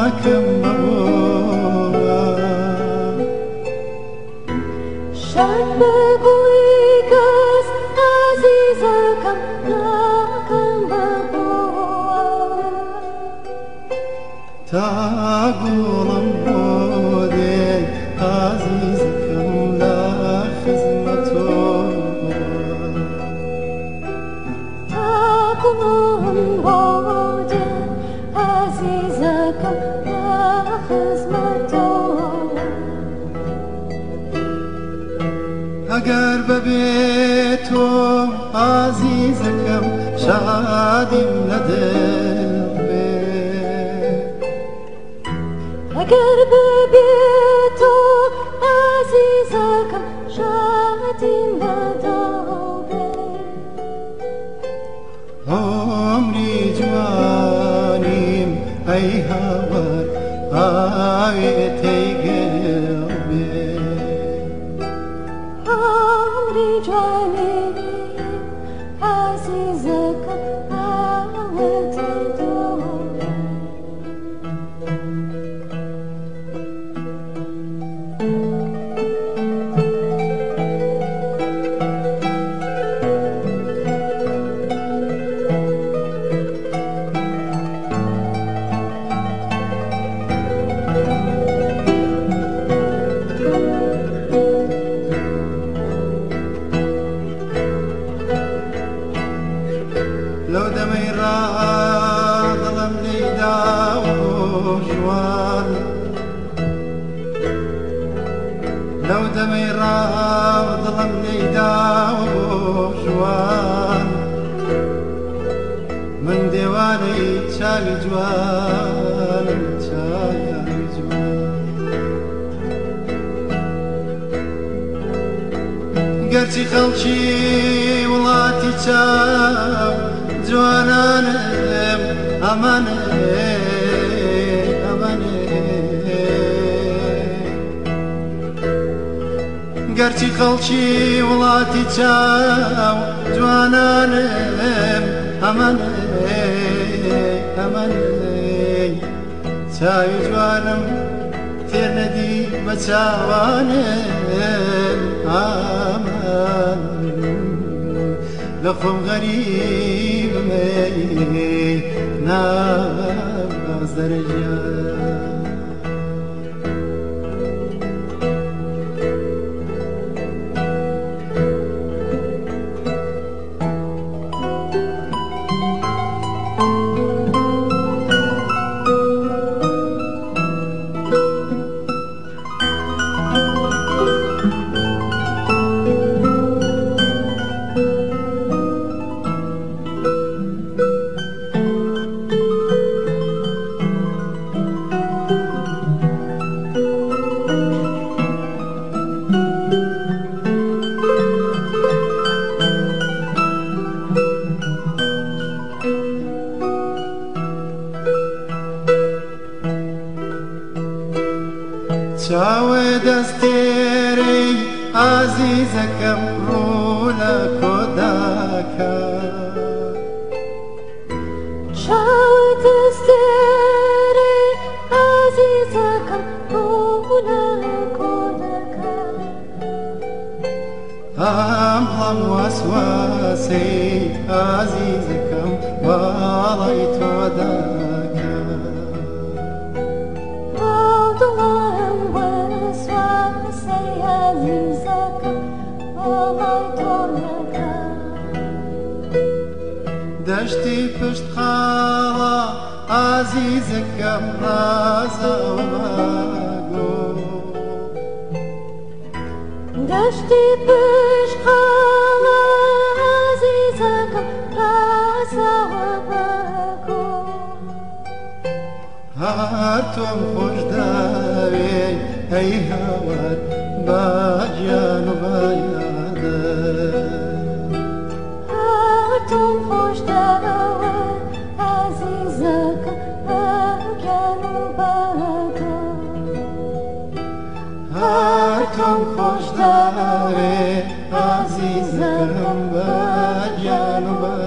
ناکەم بەوە شەرت بگوی کەس عەزیزەکەم ناکەم بەوە تا گوڵم بۆ دێ عەزیزەکەم لە خزمەتۆ تاکوڵم بۆ دێ عەزیزەکەم لە خزمەتۆ ئەگەر بەبێ تۆ عەزیزەکەم شادیم لە دڵ بێ ئەگەر ببێ تۆ عەزیزەکەم شادیم لە دڵ بێ عمری جوانیم ئەی هاوار ئاوێتەی گەڵ بێ عمری جوانی عەزیزەکەم ئاوێتەی دڵ بێ لەو دەمەی ڕادڵم لێیداوە ژوان لەو دەمەی ڕادڵم لێیداوە ژوان من دێوانەی چاوی جوانم چاوی جوان گەرچی خەڵکی وڵاتی چاو جوانانم ئەمانێ ئەمانێ گەرچی خەڵکی وڵاتی چاو جوانانم ئەمانێ ئەمانێ چاوی جوانم تێر نەدی بە چاوانم ئامان لە خۆم غەریبمێ نازدەرە ژیان چاوە دەستێرەی عەزیزەکەم ڕوو لە کۆداکە چاوە دەستێرەی عەزیزەکەم ڕوو لە کۆدەکە هەم وەسواسەی عەزیزەکەم باڵای تۆ داکە دڵم وەسواسەی عەزیزەکەم باڵای تۆ داکە دەشتی پشت خاڵە عەزیزەکەم ڕازەوە ماگۆ دەشتی پشت خاڵە عەزیزەکەم ڕازەوە ماگۆ هەر تۆم خۆش داوێ ئەی هاوار با گیان و با یادە هەر تۆم خۆش داوە عەزیزەکەم بە گیان و بە تۆ هەر تۆم خۆش داوێ عەزیزەکەم با گیان و با